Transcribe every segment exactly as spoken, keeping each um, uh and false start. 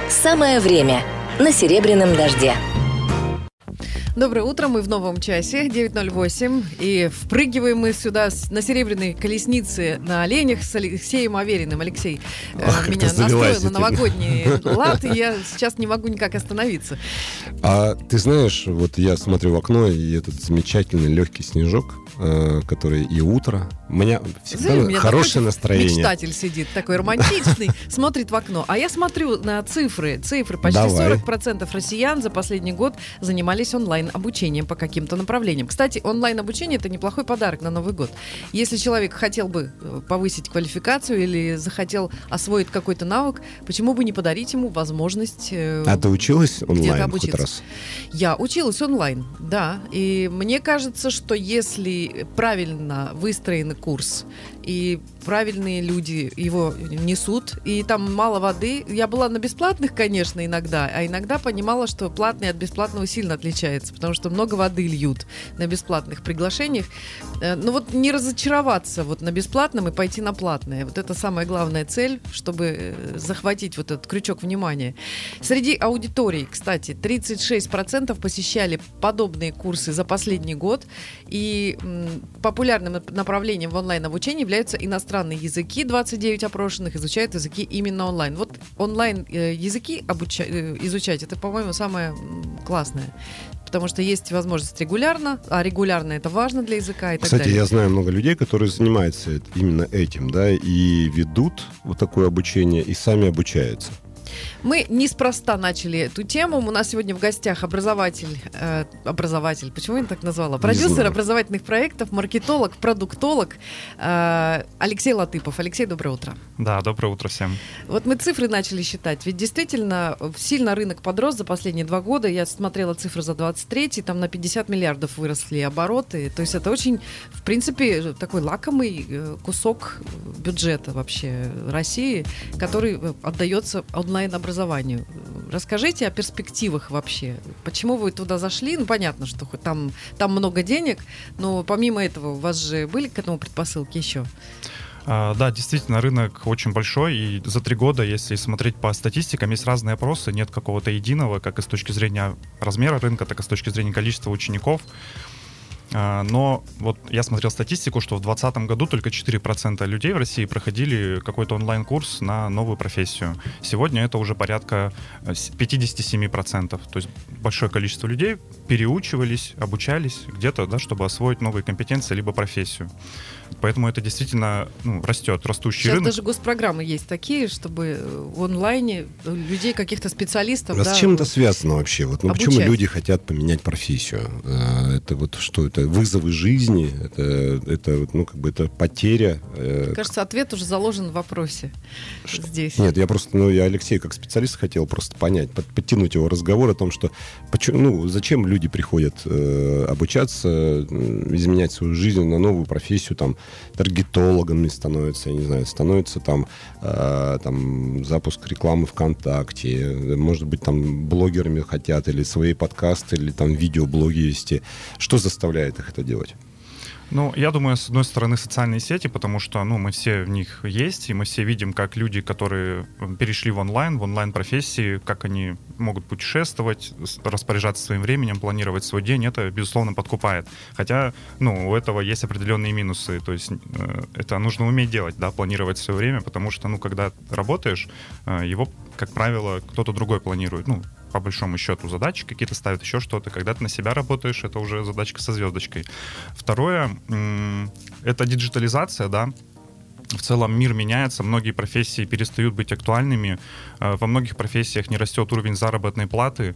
Самое время на «Серебряном дожде». Доброе утро, мы в новом часе, девять ноль восемь, и впрыгиваем мы сюда на серебряной колеснице на оленях с Алексеем Авериным. Алексей Ох, э, меня настроил на новогодний лад, и я сейчас не могу никак остановиться. А ты знаешь, вот я смотрю в окно, и этот замечательный легкий снежок, э, который и утро, у меня всегда Знаешь, у меня хорошее настроение. Мечтатель сидит, такой романтичный, смотрит в окно. А я смотрю на цифры. Цифры. Почти Давай. сорок процентов россиян за последний год занимались онлайн-обучением по каким-то направлениям. Кстати, онлайн-обучение — это неплохой подарок на Новый год. Если человек хотел бы повысить квалификацию или захотел освоить какой-то навык, почему бы не подарить ему возможность э, А ты училась где-то онлайн обучиться? хоть раз? Я училась онлайн, да. И мне кажется, что если правильно выстроенный курс и правильные люди его несут, и там мало воды. Я была на бесплатных, конечно, иногда, а иногда понимала, что платный от бесплатного сильно отличается, потому что много воды льют на бесплатных приглашениях. Но вот не разочароваться вот на бесплатном и пойти на платное. Вот это самая главная цель, чтобы захватить вот этот крючок внимания. Среди аудиторий, кстати, тридцать шесть процентов посещали подобные курсы за последний год, и м, популярным направлением в онлайн-обучении являются иностранные языки. двадцать девять опрошенных изучают языки именно онлайн. Вот онлайн э, языки обуча- э, изучать, это, по-моему, самое м, классное. Потому что есть возможность регулярно, а регулярно это важно для языка и так Кстати, далее. я знаю много людей, которые занимаются именно этим, да, и ведут вот такое обучение, и сами обучаются. Мы неспроста начали эту тему. У нас сегодня в гостях образователь, э, образователь, почему я так назвала? Продюсер образовательных проектов, маркетолог, продуктолог э, Алексей Латыпов. Алексей, доброе утро. Да, доброе утро всем. Вот мы цифры начали считать. Ведь действительно сильно рынок подрос за последние два года. Я смотрела цифры за двадцать третий, там на пятьдесят миллиардов выросли обороты. То есть это очень, в принципе, такой лакомый кусок бюджета вообще России, который отдается онлайн-образованию. Расскажите о перспективах вообще. Почему вы туда зашли? Ну, понятно, что там, там много денег, но помимо этого у вас же были к этому предпосылки еще? А, да, действительно, рынок очень большой, и за три года, если смотреть по статистикам, есть разные опросы, нет какого-то единого, как и с точки зрения размера рынка, так и с точки зрения количества учеников. Но вот я смотрел статистику, что в двадцатом году только четыре процента людей в России проходили какой-то онлайн-курс на новую профессию. Сегодня это уже порядка пятьдесят семь процентов. То есть большое количество людей переучивались, обучались где-то, да, чтобы освоить новые компетенции либо профессию. Поэтому это действительно ну, растет, растущий Сейчас рынок. даже госпрограммы есть такие, чтобы в онлайне людей, каких-то специалистов... А да, с чем это связано вообще? Вот, ну, почему обучать. люди хотят поменять профессию? А, это вот что? Это вызовы жизни? Это, это, ну, как бы это потеря? Мне кажется, ответ уже заложен в вопросе Что? здесь. Нет, я просто, ну, я Алексея как специалист хотел просто понять, под, подтянуть его разговор о том, что почему, ну, зачем люди приходят э, обучаться, э, изменять свою жизнь на новую профессию, там, таргетологами становятся, я не знаю, становится там, э, там запуск рекламы ВКонтакте, может быть, там блогерами хотят, или свои подкасты, или там видеоблоги вести. Что заставляет их это делать? Ну, я думаю, с одной стороны, социальные сети, потому что, ну, мы все в них есть, и мы все видим, как люди, которые перешли в онлайн, в онлайн-профессии, как они могут путешествовать, распоряжаться своим временем, планировать свой день, это, безусловно, подкупает. Хотя, ну, у этого есть определенные минусы, то есть э, это нужно уметь делать, да, планировать свое время, потому что, ну, когда работаешь, э, его, как правило, кто-то другой планирует, ну, по большому счету задачи какие-то ставят, еще что-то. Когда ты на себя работаешь, это уже задачка со звездочкой. Второе, это диджитализация, да. В целом мир меняется, многие профессии перестают быть актуальными, во многих профессиях не растет уровень заработной платы.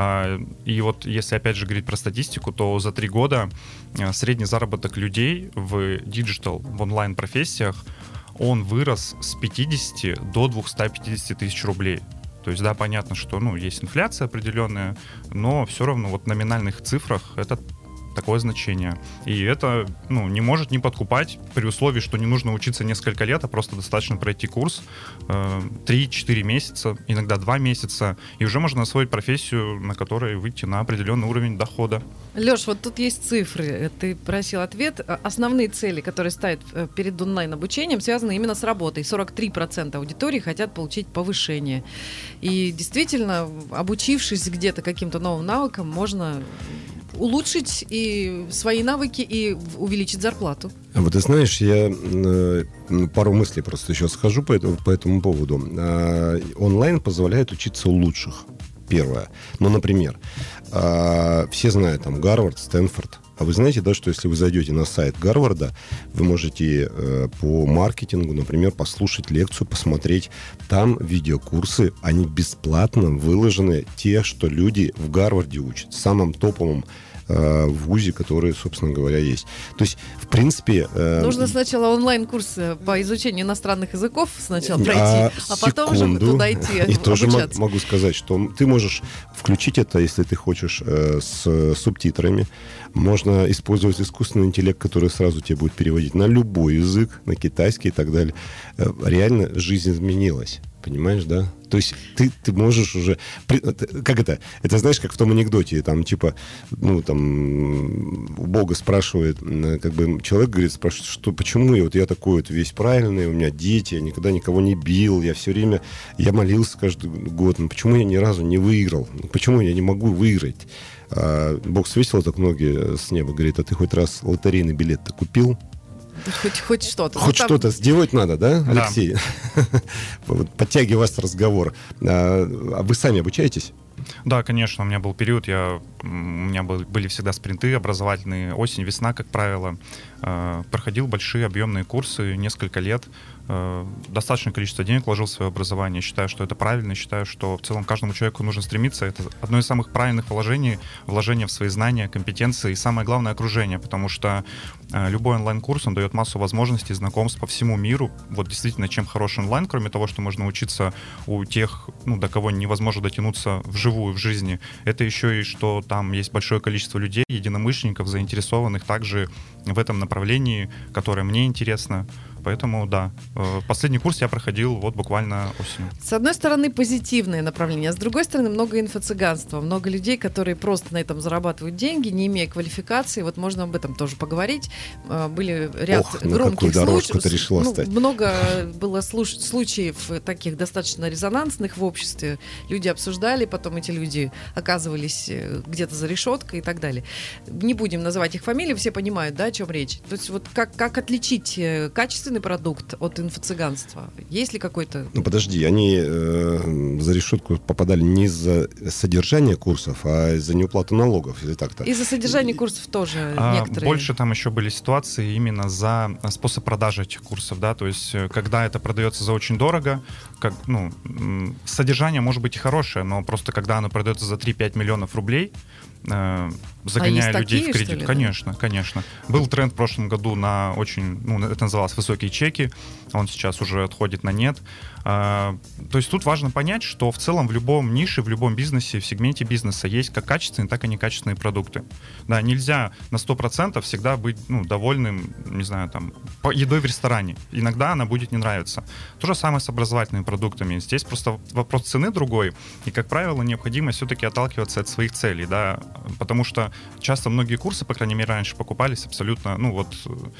И вот если опять же говорить про статистику, то за три года средний заработок людей в диджитал, в онлайн-профессиях, он вырос с пятидесяти до двухсот пятидесяти тысяч рублей. То есть, да, понятно, что, ну, есть инфляция определенная, но все равно вот в номинальных цифрах это такое значение. И это, ну, не может не подкупать при условии, что не нужно учиться несколько лет, а просто достаточно пройти курс э, три-четыре месяца, иногда два месяца, и уже можно освоить профессию, на которой выйти на определенный уровень дохода. Леш, вот тут есть цифры. Ты просил ответ. Основные цели, которые ставят перед онлайн-обучением, связаны именно с работой. сорок три процента аудитории хотят получить повышение. И действительно, обучившись где-то каким-то новым навыкам, можно улучшить и свои навыки и увеличить зарплату. Вот ты знаешь, я э, пару мыслей просто еще скажу по этому, по этому поводу. Э, онлайн позволяет учиться у лучших. Первое. Ну, например, э, все знают там Гарвард, Стэнфорд. А вы знаете, да, что если вы зайдете на сайт Гарварда, вы можете э, по маркетингу, например, послушать лекцию, посмотреть. Там видеокурсы, они бесплатно выложены, те, что люди в Гарварде учат, в самом топовом э, вузе, который, собственно говоря, есть. То есть, в принципе... Э, Нужно сначала онлайн-курс по изучению иностранных языков сначала пройти, а, а потом уже туда идти И тоже обучаться. могу сказать, что ты можешь включить это, если ты хочешь, э, с субтитрами. Можно использовать искусственный интеллект, который сразу тебе будет переводить на любой язык, на китайский и так далее. Реально жизнь изменилась. Понимаешь, да? То есть ты, ты можешь уже... Как это? Это знаешь, как в том анекдоте, там, типа, ну, там, у Бога спрашивает, как бы, человек говорит, спрашивает, что, почему я вот я такой вот весь правильный, у меня дети, я никогда никого не бил, я все время, я молился каждый год, но почему я ни разу не выиграл? Почему я не могу выиграть? А Бог свесил так ноги с неба, говорит, а ты хоть раз лотерейный билет-то купил? Хоть, хоть что-то. Хоть ну, что-то сделать надо, да, да. Алексей? Подтягиваю вас разговор. А вы сами обучаетесь? Да, конечно, у меня был период, я, у меня был, были всегда спринты образовательные, осень, весна, как правило. Э, проходил большие объемные курсы несколько лет. Э, достаточное количество денег вложил в свое образование. Считаю, что это правильно. Считаю, что в целом каждому человеку нужно стремиться. Это одно из самых правильных вложений, вложение в свои знания, компетенции и самое главное — окружение. Потому что э, любой онлайн-курс, он дает массу возможностей, знакомств по всему миру. Вот действительно, чем хорош онлайн, кроме того, что можно учиться у тех, ну, до кого невозможно дотянуться вживую в жизни, это еще и что там есть большое количество людей, единомышленников, заинтересованных также в этом направлении, которое мне интересно. Поэтому, да, последний курс я проходил вот буквально осенью. С одной стороны, позитивное направление, а с другой стороны, много инфо-цыганства. Много людей, которые просто на этом зарабатывают деньги, не имея квалификации. Вот можно об этом тоже поговорить. Были ряд Ох, на громких какую дорожку случаев. ты решила Ну, стать. много было слуш- случаев таких достаточно резонансных в обществе. Люди обсуждали, потом эти люди оказывались где-то за решеткой и так далее. Не будем называть их фамилии, все понимают, да, о чем речь. То есть вот как, как отличить качественный продукт от инфо-цыганства? Есть ли какой-то... Ну, подожди, они э, за решетку попадали не из-за содержания курсов, а из-за неуплаты налогов, или так-то? Из-за содержания курсов тоже а, некоторые... Больше там еще были ситуации именно за способ продажи этих курсов, да, то есть когда это продается за очень дорого, как, ну, содержание может быть и хорошее, но просто когда оно продается за три-пять миллионов рублей, э, загоняя а людей такие, в кредит. Ли, конечно, да? конечно. Был тренд в прошлом году на очень, ну, это называлось высокие чеки, он сейчас уже отходит на нет. А, то есть тут важно понять, что в целом в любом нише, в любом бизнесе, в сегменте бизнеса есть как качественные, так и некачественные продукты. Да, нельзя на сто процентов всегда быть, ну, довольным, не знаю, там, едой в ресторане. Иногда она будет не нравиться. То же самое с образовательными продуктами. Здесь просто вопрос цены другой, и, как правило, необходимо все-таки отталкиваться от своих целей, да, потому что часто многие курсы, по крайней мере, раньше покупались абсолютно, ну, вот...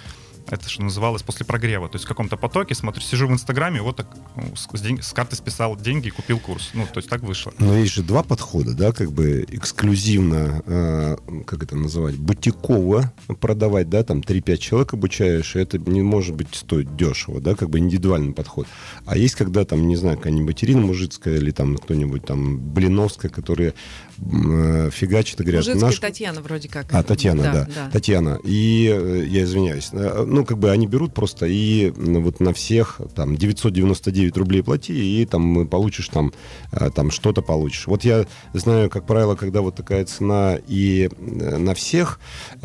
Это что называлось после прогрева. То есть в каком-то потоке, смотрю, сижу в Инстаграме, вот так с, день, с карты списал деньги и купил курс. Ну, то есть так вышло. Но есть же два подхода, да, как бы эксклюзивно, э, как это называть, бутиково продавать, да, там три-пять человек обучаешь, и это не может быть стоить дешево, да, как бы индивидуальный подход. А есть, когда там, не знаю, какая-нибудь Ирина Мужицкая или там кто-нибудь там Блиновская, которые э, фигачат и говорят... Мужицкая наш... Татьяна вроде как. А, Татьяна, да, да, да. Татьяна. И, э, я извиняюсь, ну, как бы они берут просто и ну, вот на всех там девятьсот девяносто девять рублей плати, и там получишь там, там что-то получишь. Вот я знаю, как правило, когда вот такая цена и на всех,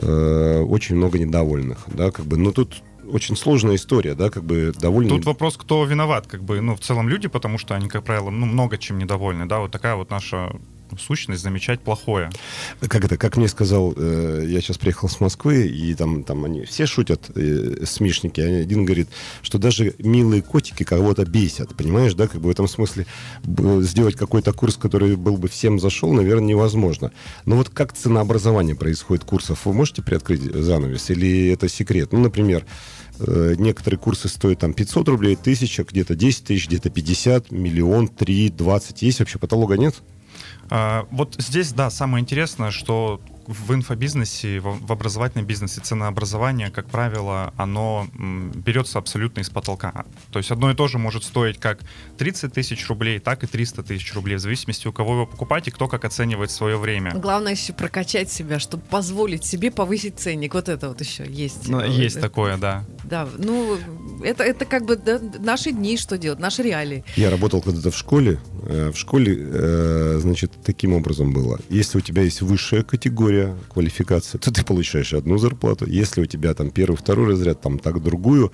э, очень много недовольных, да, как бы, ну, тут очень сложная история, да, как бы довольно... Тут вопрос, кто виноват, как бы, ну, в целом люди, потому что они, как правило, ну, много чем недовольны, да, вот такая вот наша сущность замечать плохое. Как это, как мне сказал, э, я сейчас приехал с Москвы, и там, там они все шутят, э, смешники. Один говорит, что даже милые котики кого-то бесят, понимаешь, да, как бы в этом смысле б- сделать какой-то курс, который был бы всем зашел, наверное, невозможно. Но вот как ценообразование происходит курсов, вы можете приоткрыть занавес, или это секрет? Ну, например, э, некоторые курсы стоят там пятьсот рублей, тысяча, где-то десять тысяч, где-то пятьдесят, миллион, три, двадцать. Есть вообще потолога, нет? А, вот здесь, да, самое интересное, что в инфобизнесе, в, в образовательном бизнесе ценообразование, как правило, оно м, берется абсолютно из потолка. То есть одно и то же может стоить как тридцать тысяч рублей, так и триста тысяч рублей, в зависимости, у кого его покупать и кто как оценивает свое время. Главное еще прокачать себя, чтобы позволить себе повысить ценник. Вот это вот еще есть. Ну, есть это, такое, да. Да, ну, это, это как бы да, наши дни, что делать, наши реалии. Я работал когда-то в школе. В школе, значит, таким образом было. Если у тебя есть высшая категория квалификации, то ты получаешь одну зарплату. Если у тебя там первый, второй разряд, там так другую.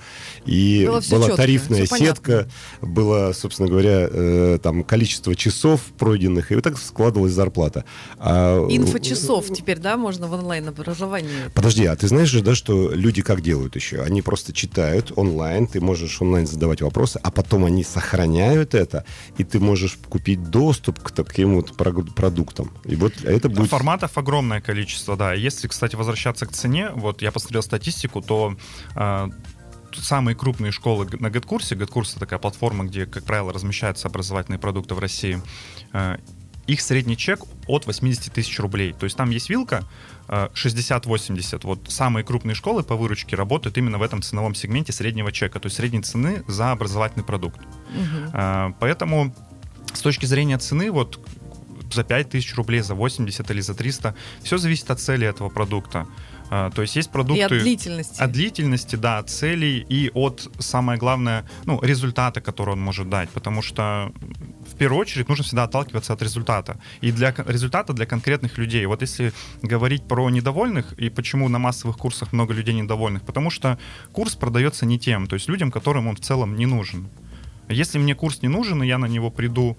И было была четко, тарифная сетка, было, собственно говоря, там количество часов пройденных, и вот так складывалась зарплата. А... Инфочасов теперь, да, можно в онлайн-образовании. Подожди, а ты знаешь же, да, что люди как делают еще? Они просто читают онлайн, ты можешь онлайн задавать вопросы, а потом они сохраняют это, и ты можешь купить доступ к таким вот продуктам. И вот это будет... Форматов огромное количество, да. Если, кстати, возвращаться к цене, вот я посмотрел статистику, то э, самые крупные школы на GetCourse, GetCourse — это такая платформа, где, как правило, размещаются образовательные продукты в России, э, их средний чек от восемьдесят тысяч рублей. То есть там есть вилка шестьдесят-восемьдесят. Вот самые крупные школы по выручке работают именно в этом ценовом сегменте среднего чека, то есть средней цены за образовательный продукт. Угу. Поэтому с точки зрения цены, вот за пять тысяч рублей, за восемьдесят или за триста, все зависит от цели этого продукта. То есть есть продукты... И от длительности. От длительности, да, от целей и от, самое главное, ну, результата, который он может дать. Потому что в первую очередь нужно всегда отталкиваться от результата. И для результата для конкретных людей. Вот если говорить про недовольных, и почему на массовых курсах много людей недовольных, потому что курс продается не тем, то есть людям, которым он в целом не нужен. Если мне курс не нужен, и я на него приду,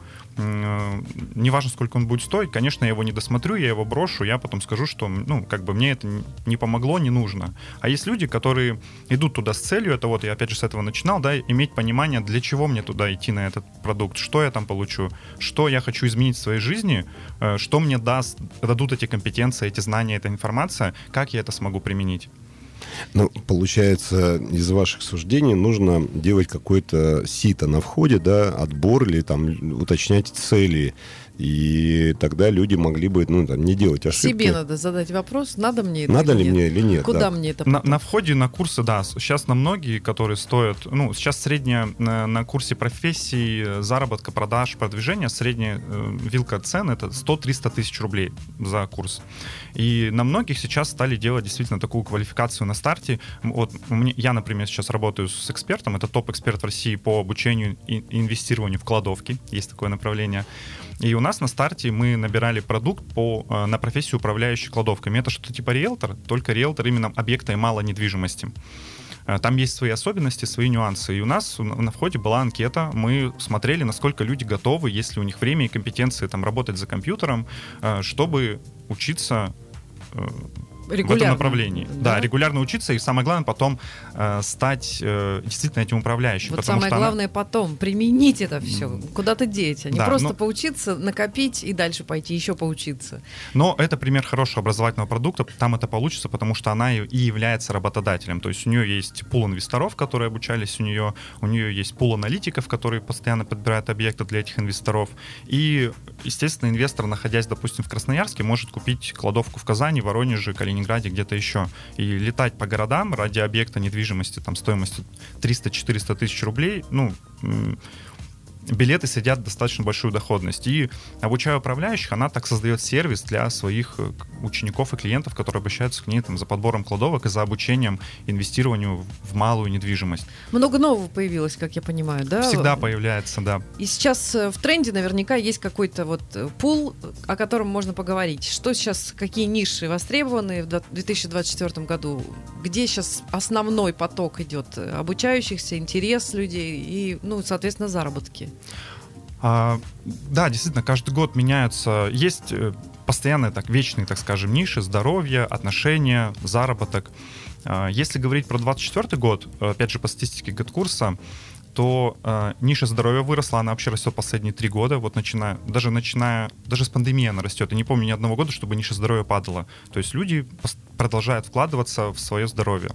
э, неважно, сколько он будет стоить, конечно, я его не досмотрю, я его брошу, я потом скажу, что, ну, как бы мне это не помогло, не нужно. А есть люди, которые идут туда с целью, это вот я опять же с этого начинал, да, иметь понимание, для чего мне туда идти на этот продукт, что я там получу, что я хочу изменить в своей жизни, э, что мне даст, дадут эти компетенции, эти знания, эта информация, как я это смогу применить. Ну, получается, из ваших суждений нужно делать какое-то сито на входе, да, отбор или там уточнять цели. И тогда люди могли бы, ну, там, не делать ошибки. Себе надо задать вопрос, надо мне это надо или ли нет? мне или нет. Куда да. мне это? На, на входе на курсы, да, сейчас на многие, которые стоят, ну, сейчас средняя на, на курсе профессий заработка, продаж, продвижения, средняя э, вилка цен — это сто-триста тысяч рублей за курс. И на многих сейчас стали делать действительно такую квалификацию на старте. Вот мне, я, например, сейчас работаю с экспертом, это топ-эксперт в России по обучению и инвестированию в кладовки, есть такое направление. И у нас на старте мы набирали продукт по, на профессию управляющий кладовками. Это что-то типа риэлтор, только риэлтор именно объекта и малой недвижимости. Там есть свои особенности, свои нюансы. И у нас на входе была анкета. Мы смотрели, насколько люди готовы, есть ли у них время и компетенции там, работать за компьютером, чтобы учиться в этом направлении. Да? да, регулярно учиться и, самое главное, потом э, стать э, действительно этим управляющим. Вот самое что главное она... потом применить это все, mm. куда-то деть, а не да, просто но... поучиться, накопить и дальше пойти еще поучиться. Но это пример хорошего образовательного продукта, там это получится, потому что она и является работодателем. То есть у нее есть пул инвесторов, которые обучались у нее, у нее есть пул аналитиков, которые постоянно подбирают объекты для этих инвесторов. И, естественно, инвестор, находясь, допустим, в Красноярске, может купить кладовку в Казани, Воронеже, Калининграде, где-то еще. И летать по городам ради объекта недвижимости там стоимостью триста-четыреста тысяч рублей, ну, билеты сидят достаточно большую доходность. И обучая управляющих, она так создает сервис для своих учеников и клиентов, которые обращаются к ней там, за подбором кладовок и за обучением инвестированию в малую недвижимость. Много нового появилось, как я понимаю, да? Всегда появляется, да. И сейчас в тренде наверняка есть какой-то вот пул, о котором можно поговорить. Что сейчас, какие ниши востребованы в две тысячи двадцать четвёртом году? Где сейчас основной поток идет обучающихся, интерес людей и, ну, соответственно, заработки? А, да, действительно, каждый год меняются. Есть постоянные, так, вечные, так скажем, ниши: здоровье, отношения, заработок. А, если говорить про двадцать четвёртый год, опять же, по статистике Гэткурса, то э, ниша здоровья выросла, она вообще растет последние три года, вот начиная, даже начиная, даже с пандемии она растет. Я не помню ни одного года, чтобы ниша здоровья падала. То есть люди продолжают вкладываться в свое здоровье.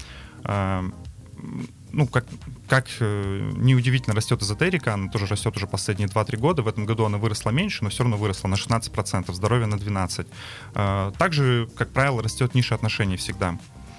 Э, ну, как, как э, неудивительно, растет эзотерика, она тоже растет уже последние два-три года. В этом году она выросла меньше, но все равно выросла на шестнадцать процентов, здоровье на двенадцать процентов. Э, также, как правило, растет ниша отношений всегда.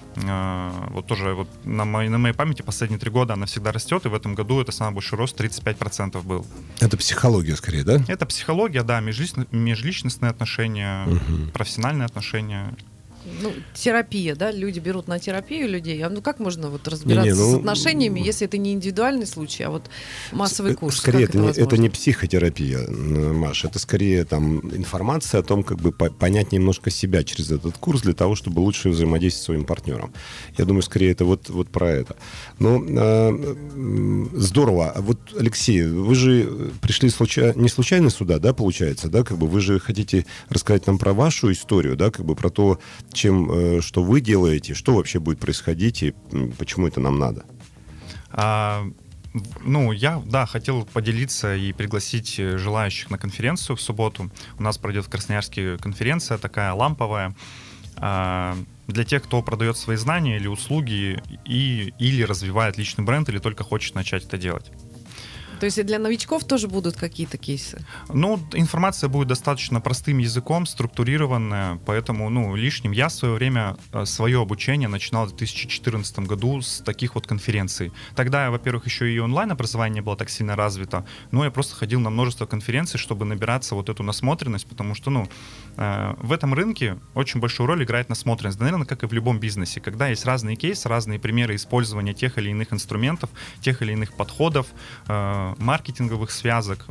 Вот тоже вот на, моей, на моей памяти последние три года она всегда растет, и в этом году это самый большой рост, тридцать пять процентов был. Это психология скорее, да? Это психология, да, межлично, межличностные отношения, угу. профессиональные отношения. Ну, терапия, да, люди берут на терапию людей. А ну как можно вот разбираться не, не, ну, с отношениями, если это не индивидуальный случай, а вот массовый курс? Скорее, это, это, не, это не психотерапия, Маш, это скорее там информация о том, как бы понять немножко себя через этот курс для того, чтобы лучше взаимодействовать с своим партнером. Я думаю, скорее это вот, вот про это. Но э, здорово. А вот, Алексей, вы же пришли случай... не случайно сюда, да, получается, да, как бы вы же хотите рассказать нам про вашу историю, да, как бы про то, чем, что вы делаете, что вообще будет происходить и почему это нам надо? А, ну, я, да, хотел поделиться и пригласить желающих на конференцию в субботу. У нас пройдет в Красноярске конференция такая ламповая а, для тех, кто продает свои знания или услуги и, или развивает личный бренд, или только хочет начать это делать. То есть и для новичков тоже будут какие-то кейсы? Ну, информация будет достаточно простым языком, структурированная, поэтому, ну, лишним. Я в свое время свое обучение начинал в две тысячи четырнадцатом году с таких вот конференций. Тогда, во-первых, еще и онлайн-образование не было так сильно развито, но я просто ходил на множество конференций, чтобы набираться вот эту насмотренность, потому что, ну, э, в этом рынке очень большую роль играет насмотренность, наверное, как и в любом бизнесе. Когда есть разные кейсы, разные примеры использования тех или иных инструментов, тех или иных подходов, э, маркетинговых связок,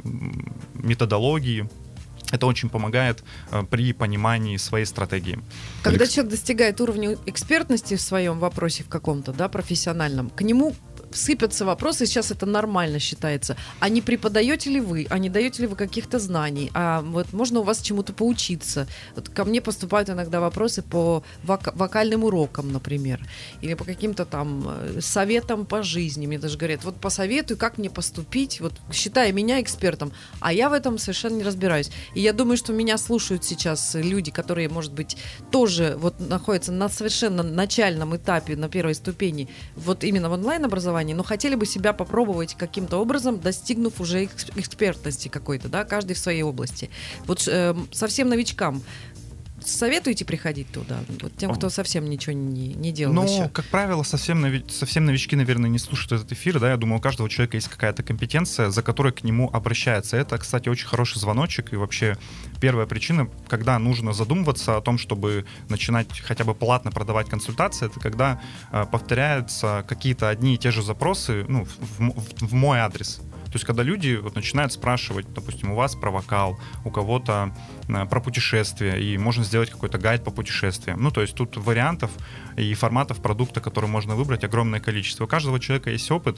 методологии. Это очень помогает э, при понимании своей стратегии. Когда Алекс... человек достигает уровня экспертности в своем вопросе в каком-то, да, профессиональном, к нему сыпятся вопросы, сейчас это нормально считается. А не преподаете ли вы, а не даете ли вы каких-то знаний, а вот можно у вас чему-то поучиться. Вот ко мне поступают иногда вопросы по вок- вокальным урокам, например, или по каким-то там советам по жизни. Мне даже говорят, вот посоветуй, как мне поступить, вот считай меня экспертом, а я в этом совершенно не разбираюсь. И я думаю, что меня слушают сейчас люди, которые, может быть, тоже вот находятся на совершенно начальном этапе, на первой ступени, вот именно в онлайн-образовании, но хотели бы себя попробовать каким-то образом, достигнув уже экспертности какой-то, да, каждый в своей области. Вот э, совсем новичкам советуете приходить туда? Вот тем, кто совсем ничего не, не делал ну, еще. Как правило, совсем, нови... совсем новички, наверное, не слушают этот эфир. Да? Я думаю, у каждого человека есть какая-то компетенция, за которой к нему обращается. Это, кстати, очень хороший звоночек. И вообще первая причина, когда нужно задумываться о том, чтобы начинать хотя бы платно продавать консультации, это когда э, повторяются какие-то одни и те же запросы, ну, в, в, в мой адрес. То есть, когда люди вот начинают спрашивать, допустим, у вас про вокал, у кого-то э, про путешествия, и можно сделать какой-то гайд по путешествиям. Ну, то есть тут вариантов и форматов продукта, которые можно выбрать, огромное количество. У каждого человека есть опыт.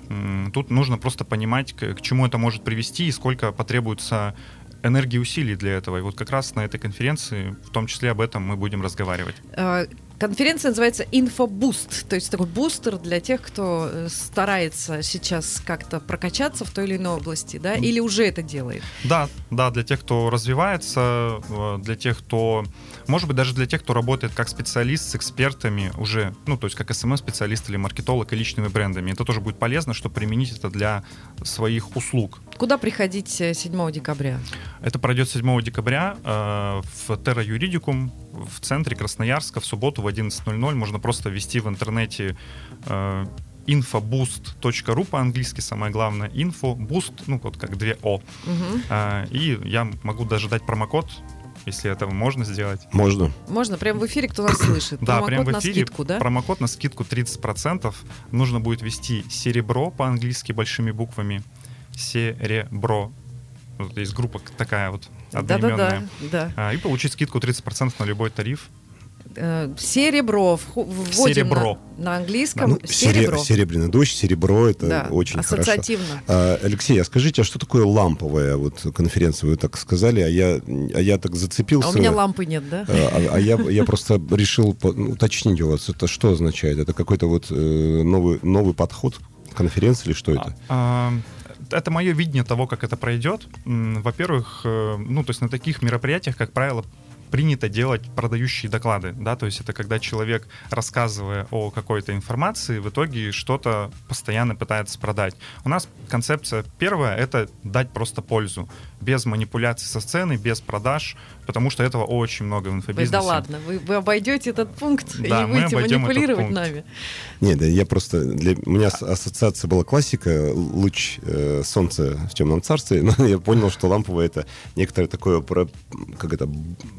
М- тут нужно просто понимать, к, к чему это может привести и сколько потребуется энергии и усилий для этого. И вот как раз на этой конференции, в том числе об этом, мы будем разговаривать. Конференция называется «Инфобуст», то есть такой бустер для тех, кто старается сейчас как-то прокачаться в той или иной области, да, или уже это делает? Да, да, для тех, кто развивается, для тех, кто, может быть, даже для тех, кто работает как специалист с экспертами уже, ну, то есть как эс эм эм-специалист или маркетолог и личными брендами. Это тоже будет полезно, чтобы применить это для своих услуг. Куда приходить седьмого декабря? Это пройдет седьмого декабря э, в Terra Juridicum в центре Красноярска в субботу в одиннадцать ноль ноль. Можно просто ввести в интернете э, infoboost точка ру по-английски, самое главное, infoboost, ну вот как две О. Угу. Э, и я могу даже дать промокод, если это можно сделать. Можно. Можно, прямо в эфире, кто нас слышит. Да, прямо в эфире. На скидку, да? Промокод на скидку тридцать процентов. Нужно будет ввести серебро по-английски большими буквами. Серебро. Вот есть группа такая вот одноименная. Да-да-да. Да. И получить скидку тридцать процентов на любой тариф. Серебро. Вводим Серебро. На, на английском. Ну, серебро. Серебряный дождь, серебро, это да, очень ассоциативно. хорошо. А, Алексей, а скажите, а что такое ламповая вот конференция? Вы так сказали, а я, а я так зацепился. А у меня лампы нет, да? А, а я, я просто решил уточнить у вас, это что означает? Это какой-то вот новый, новый подход к конференции или что это? А, а, это мое видение того, как это пройдет. Во-первых, ну, то есть на таких мероприятиях, как правило, принято делать продающие доклады, да, то есть это когда человек, рассказывая о какой-то информации, в итоге что-то постоянно пытается продать. У нас концепция первая — это дать просто пользу, без манипуляций со сцены, без продаж, потому что этого очень много в инфобизнесе. Да ладно, вы, вы обойдете этот пункт да, и будете манипулировать пункт. нами. Нет, да, я просто... Для... У меня ассоциация была классика, луч э, солнца в темном царстве, но я понял, что ламповое — это некоторое такое, про, как это,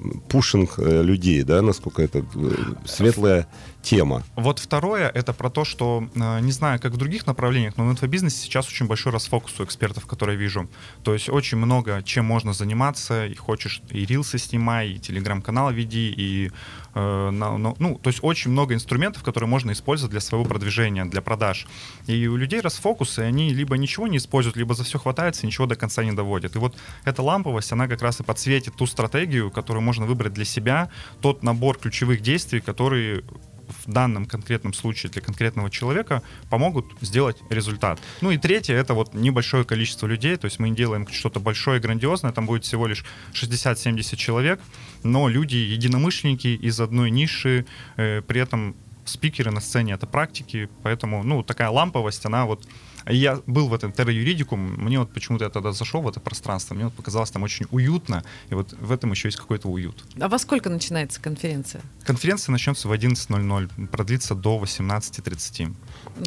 пушинг э, людей, да, насколько это э, светлая тема. Вот второе — это про то, что, э, не знаю, как в других направлениях, но в инфобизнесе сейчас очень большой расфокус у экспертов, которые я вижу. То есть очень много чем можно заниматься, и хочешь и рилсы снимай, и телеграм-канал веди, и э, на, на, ну, то есть очень много инструментов, которые можно использовать для своего продвижения, для продаж. И у людей расфокус, и они либо ничего не используют, либо за все хватаются и ничего до конца не доводят. И вот эта ламповость, она как раз и подсветит ту стратегию, которую можно выбрать для себя, тот набор ключевых действий, которые в данном конкретном случае для конкретного человека помогут сделать результат. Ну и третье — это вот небольшое количество людей, то есть мы делаем что-то большое, грандиозное, там будет всего лишь шестьдесят-семьдесят человек, но люди единомышленники из одной ниши, э, при этом спикеры на сцене — это практики, поэтому, ну, такая ламповость, она вот... Я был в этом Terra Juridicum, мне вот почему-то я тогда зашел в это пространство, мне вот показалось там очень уютно, и вот в этом еще есть какой-то уют. А во сколько начинается конференция? Конференция начнется в одиннадцать ноль ноль, продлится до восемнадцать тридцать. Угу.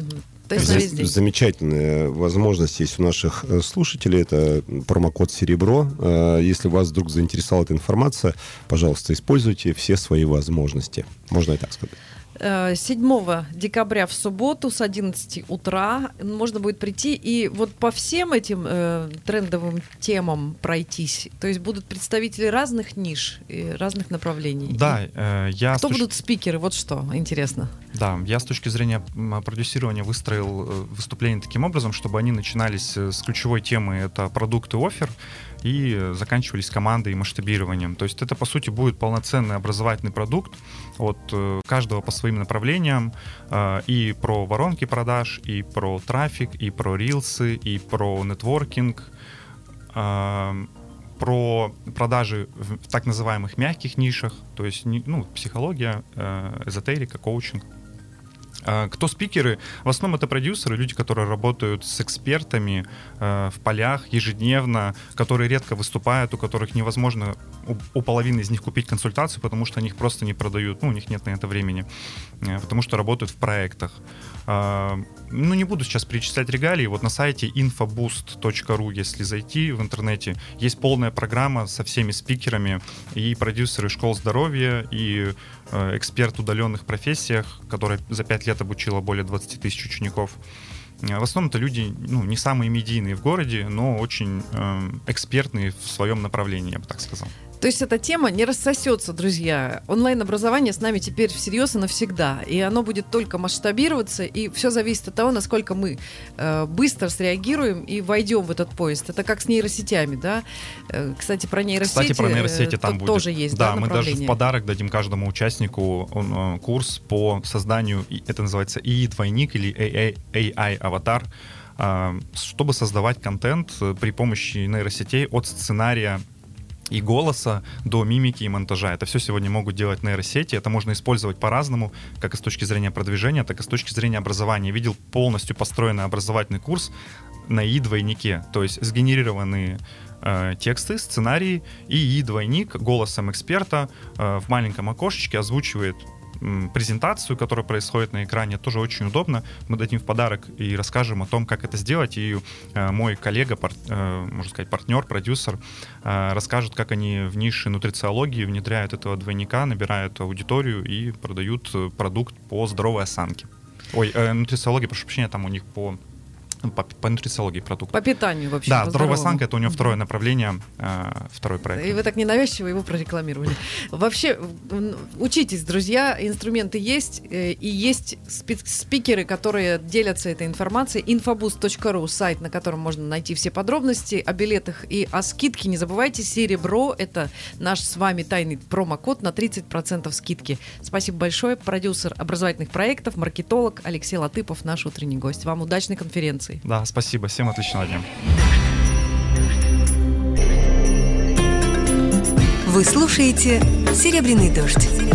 То есть весь день. Замечательная возможность есть у наших слушателей, это промокод «Серебро». Если вас вдруг заинтересовала эта информация, пожалуйста, используйте все свои возможности. Можно и так сказать. седьмого декабря в субботу с одиннадцати утра можно будет прийти и вот по всем этим э, трендовым темам пройтись. То есть будут представители разных ниш и разных направлений. Да, э, я... Кто точ... будут спикеры? Вот что интересно. Да, я с точки зрения продюсирования выстроил выступления таким образом, чтобы они начинались с ключевой темы — это продукт и оффер, и заканчивались командой и масштабированием. То есть это, по сути, будет полноценный образовательный продукт от каждого по своим направлениям, и про воронки продаж, и про трафик, и про рилсы, и про нетворкинг, про продажи в так называемых мягких нишах, то есть, ну, психология, эзотерика, коучинг. Кто спикеры? В основном это продюсеры, люди, которые работают с экспертами э, в полях ежедневно, которые редко выступают, у которых невозможно у, у половины из них купить консультацию, потому что они их просто не продают, ну, у них нет на это времени, э, потому что работают в проектах. Э, ну, не буду сейчас перечислять регалии. Вот на сайте infoboost точка ру, если зайти в интернете, есть полная программа со всеми спикерами, и продюсеры школ здоровья, и э, эксперт в удаленных профессиях, который за пять лет обучила более двадцати тысяч учеников. В основном это люди, ну, не самые медийные в городе, но очень э, экспертные в своем направлении, я бы так сказал. То есть эта тема не рассосется, друзья. Онлайн-образование с нами теперь всерьез и навсегда. И оно будет только масштабироваться, и все зависит от того, насколько мы э, быстро среагируем и войдем в этот поезд. Это как с нейросетями, да? Э, кстати, про нейросети, кстати, про нейросети э, там будет. Тоже есть, да, да, мы даже в подарок дадим каждому участнику он, курс по созданию, это называется эй ай-двойник или эй ай-аватар, чтобы создавать контент при помощи нейросетей от сценария и голоса до мимики и монтажа. Это все сегодня могут делать нейросети. Это можно использовать по-разному, как и с точки зрения продвижения, так и с точки зрения образования. Я видел полностью построенный образовательный курс на эй ай-двойнике, то есть сгенерированные э, тексты, сценарии, и эй ай-двойник голосом эксперта э, в маленьком окошечке озвучивает презентацию, которая происходит на экране. Это тоже очень удобно. Мы дадим в подарок и расскажем о том, как это сделать. И э, мой коллега, пар, э, можно сказать, партнер, продюсер, э, расскажет, как они в нише нутрициологии внедряют этого двойника, набирают аудиторию и продают продукт по здоровой осанке. Ой, э, нутрициология, прошу прощения, там у них по по, по нутрициологии продуктов. По питанию вообще. Да, здоровая осанка — это у него второе направление, э, второй проект. И вы так ненавязчиво его прорекламировали. Вообще, учитесь, друзья, инструменты есть, и есть спикеры, которые делятся этой информацией. инфобуст точка ру — сайт, на котором можно найти все подробности о билетах и о скидке. Не забывайте, серебро — это наш с вами тайный промокод на тридцать процентов скидки. Спасибо большое. Продюсер образовательных проектов, маркетолог Алексей Латыпов, наш утренний гость. Вам удачной конференции. Да, спасибо. Всем отличного дня. Вы слушаете «Серебряный дождь».